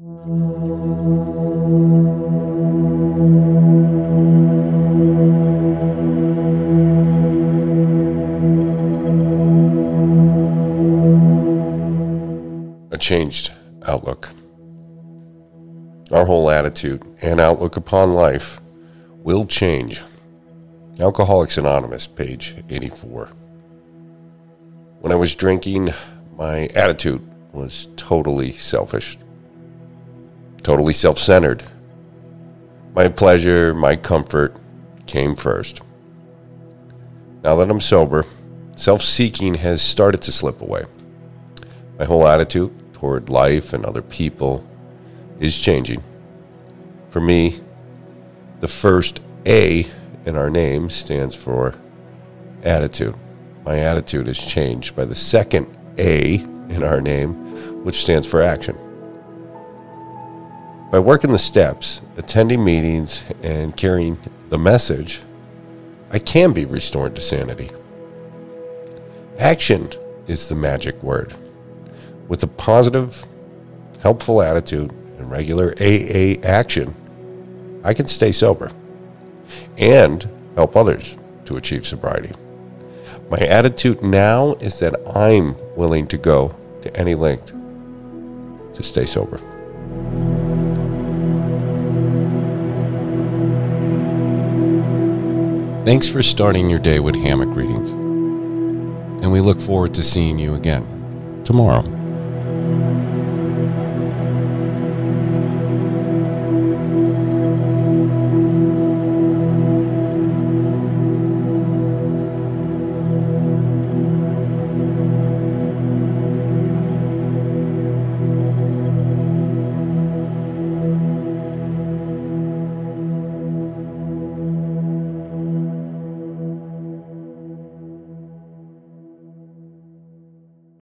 A changed outlook. Our whole attitude and outlook upon life will change. Alcoholics Anonymous, page 84. When I was drinking, my attitude was totally selfish, totally self-centered. My pleasure, my comfort came first. Now that I'm sober, self-seeking has started to slip away. My whole attitude toward life and other people is changing. For me, the first A in our name stands for attitude. My attitude is changed by the second A in our name, which stands for action. By working the steps, attending meetings, and carrying the message, I can be restored to sanity. Action is the magic word. With a positive, helpful attitude and regular AA action, I can stay sober and help others to achieve sobriety. My attitude now is that I'm willing to go to any length to stay sober. Thanks for starting your day with hammock readings, and we look forward to seeing you again tomorrow.